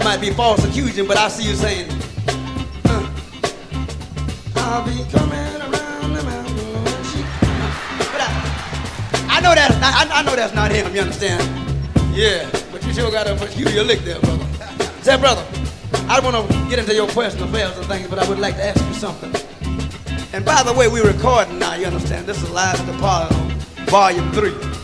I might be false accusing, but I see you saying, I'll be coming around the mountain. But I know that. I know that's not him. You understand? Yeah, but you sure got a peculiar lick there, brother. Say, brother, I don't want to get into your personal affairs and things, but I would like to ask you something. And by the way, we're recording now. You understand? This is Live at the Party, Volume 3.